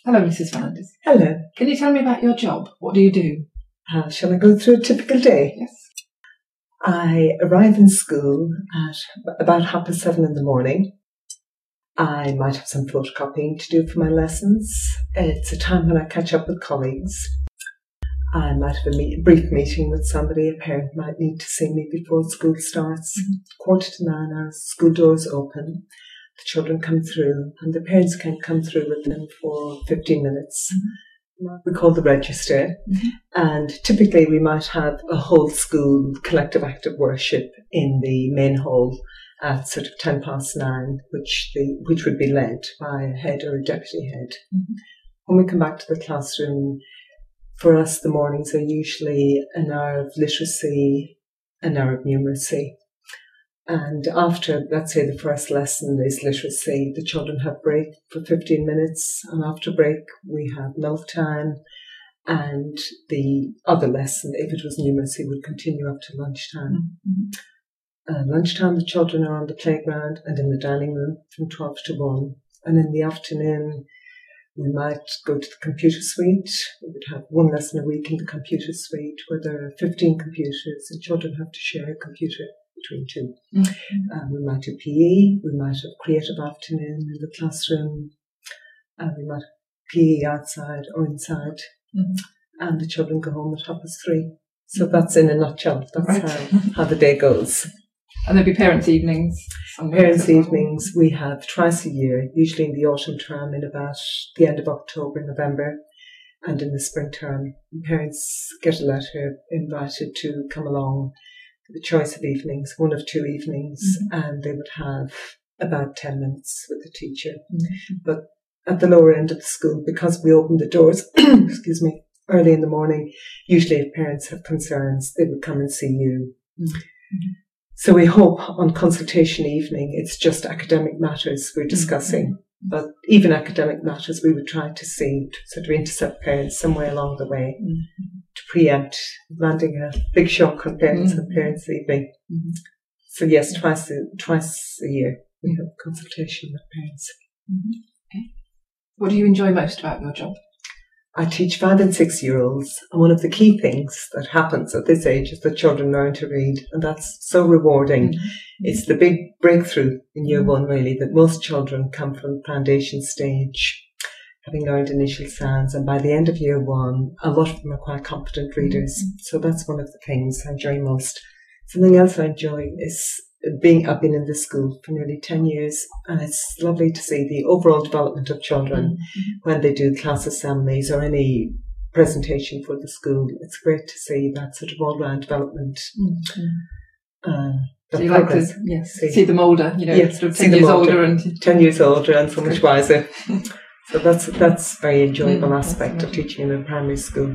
Hello, Mrs. Fernandez. Hello. Can you tell me about your job? What do you do? Shall I go through a typical day? Yes. I arrive in school at about 7:30 in the morning. I might have some photocopying to do for my lessons. It's a time when I catch up with colleagues. I might have a brief meeting with somebody. A parent might need to see me before school starts. 8:45, our school doors open. The children come through, and the parents can come through with them for 15 minutes. We call the register, and typically we might have a whole school collective act of worship in the main hall at sort of 9:10, which would be led by a head or a deputy head. When we come back to the classroom, for us the mornings are usually an hour of literacy, an hour of numeracy. And after, let's say, the first lesson is literacy, the children have break for 15 minutes. And after break, we have milk time. And the other lesson, if it was numeracy, would continue up to lunchtime. Lunchtime, the children are on the playground and in the dining room from 12 to 1. And in the afternoon, we might go to the computer suite. We would have one lesson a week in the computer suite where there are 15 computers and children have to share a computer between two. We might do PE, we might have creative afternoon in the classroom, we might have PE outside or inside, and the children go home at 3:30. So that's in a nutshell, that's how the day goes. And there'll be parents' evenings? Parents' evenings we have twice a year, usually in the autumn term in about the end of October, November, and in the spring term. Parents get a letter invited to come along. The choice of evenings, one of two evenings, and they would have about 10 minutes with the teacher. But at the lower end of the school, because we open the doors, early in the morning, usually if parents have concerns, they would come and see you. So we hope on consultation evening, it's just academic matters we're discussing. But even academic matters, we would try to see, to sort of intercept parents somewhere along the way to preempt landing a big shock on parents and parents leaving. So yes, twice a year we have consultation with parents. Okay. What do you enjoy most about your job? I teach 5 and 6 year olds, and one of the key things that happens at this age is that children learn to read, and that's so rewarding. It's the big breakthrough in year 1 really, that most children come from foundation stage having learned initial sounds, and by the end of year 1 a lot of them are quite competent readers. So that's one of the things I enjoy most. Something else I enjoy is I've been in this school for nearly 10 years, and it's lovely to see the overall development of children when they do class assemblies or any presentation for the school. It's great to see that sort of all-round development. So you like to see them older, sort of 10 years older and 10 years older and so much wiser. So that's a very enjoyable aspect of teaching in a primary school.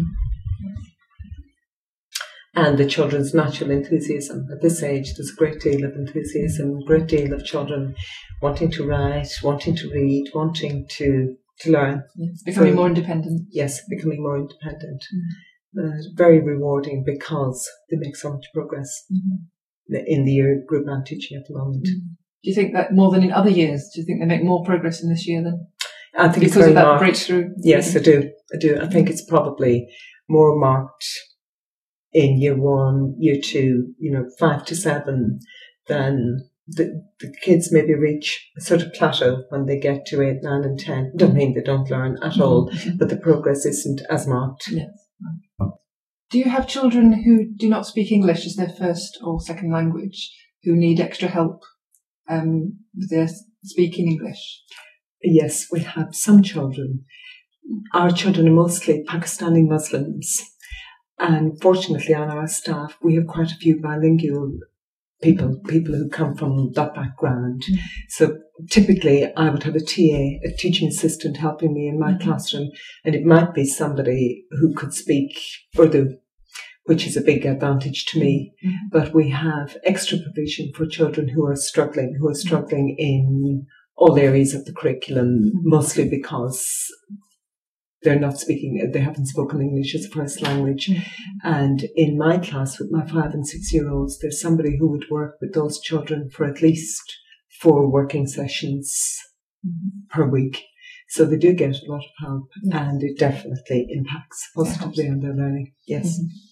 And the children's natural enthusiasm. At this age, there's a great deal of enthusiasm, a great deal of children wanting to write, wanting to read, wanting to learn. Becoming more independent. Yes, becoming more independent. Very rewarding because they make so much progress in the year group I'm teaching at the moment. Do you think that more than in other years? Do you think they make more progress in this year then? I think because of that breakthrough? Yes, I do. I think it's probably more marked in year 1, year 2, 5 to 7, then the kids maybe reach a sort of plateau when they get to 8, 9 and 10. Don't mean they don't learn at all, but the progress isn't as marked. Yes. Do you have children who do not speak English as their first or second language, who need extra help with their speaking English? Yes, we have some children. Our children are mostly Pakistani Muslims. And fortunately on our staff, we have quite a few bilingual people who come from that background. So typically I would have a TA, a teaching assistant helping me in my classroom, and it might be somebody who could speak Urdu, which is a big advantage to me. But we have extra provision for children who are struggling in all areas of the curriculum, mostly because they haven't spoken English as a first language. And in my class with my 5 and 6 year olds, there's somebody who would work with those children for at least 4 working sessions per week. So they do get a lot of help, Yeah. and it definitely impacts positively on their learning. Yes. Mhm.